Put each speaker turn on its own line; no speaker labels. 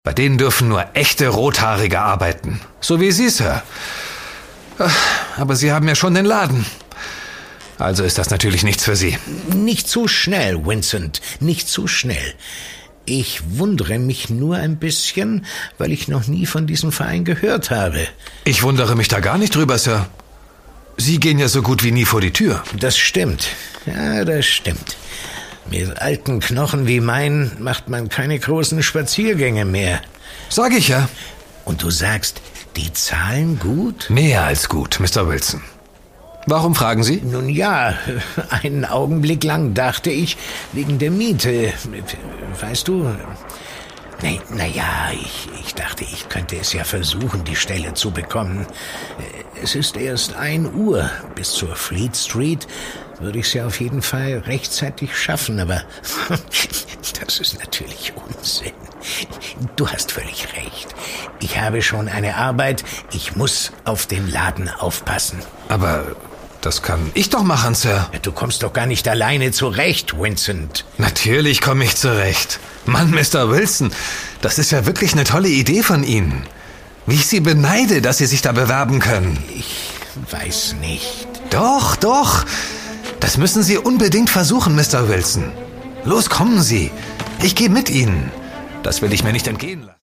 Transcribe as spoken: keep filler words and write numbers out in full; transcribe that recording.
Bei denen dürfen nur echte Rothaarige arbeiten. So wie Sie, Sir. Aber Sie haben ja schon den Laden. Also ist das natürlich nichts für Sie.
Nicht zu schnell, Vincent, nicht zu schnell. Ich wundere mich nur ein bisschen, weil ich noch nie von diesem Verein gehört habe.
Ich wundere mich da gar nicht drüber, Sir. Sie gehen ja so gut wie nie vor die Tür.
Das stimmt. Ja, das stimmt. Mit alten Knochen wie mein macht man keine großen Spaziergänge mehr.
Sag ich ja.
Und du sagst, die zahlen gut?
Mehr als gut, Mister Wilson. Warum fragen Sie?
Nun ja, einen Augenblick lang dachte ich, wegen der Miete. Weißt du? Na, na ja, ich, ich dachte, ich könnte es ja versuchen, die Stelle zu bekommen. Es ist erst ein Uhr. Bis zur Fleet Street würde ich es ja auf jeden Fall rechtzeitig schaffen, aber das ist natürlich Unsinn. Du hast völlig recht. Ich habe schon eine Arbeit, ich muss auf den Laden aufpassen.
Aber das kann ich doch machen, Sir.
Du kommst doch gar nicht alleine zurecht, Vincent.
Natürlich komme ich zurecht. Mann, Mister Wilson, das ist ja wirklich eine tolle Idee von Ihnen. Wie ich Sie beneide, dass Sie sich da bewerben können.
Ich weiß nicht.
Doch, doch. Das müssen Sie unbedingt versuchen, Mister Wilson. Los, kommen Sie. Ich gehe mit Ihnen. Das will ich mir nicht entgehen lassen.